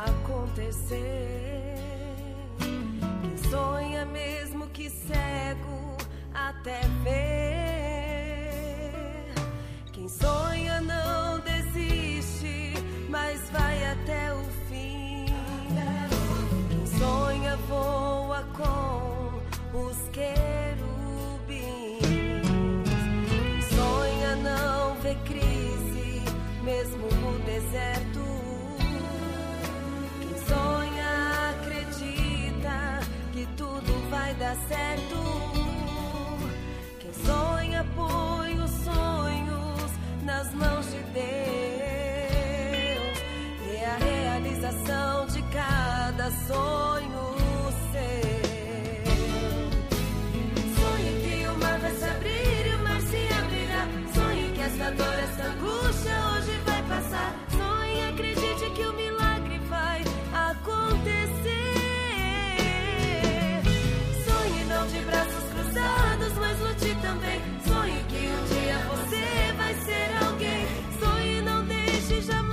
acontecer. Quem sonha mesmo que cego até ver. Quem sonha não desiste, mas vai até o fim. Quem sonha voa com os querubins. Quem sonha não vê crise, mesmo no deserto. Quem sonha acredita que tudo vai dar certo. Quem sonha põe os sonhos nas mãos de Deus. E a realização de cada sonho seu. Sonhe que o mar vai se abrir e o mar se abrirá. Sonhe que essa dor, essa angústia hoje vai passar. Sonhe, acredite que o milagre vai acontecer. Sonhe não de braços cruzados, mas lute também. Sonhe que um dia você vai ser alguém. Sonhe, não deixe jamais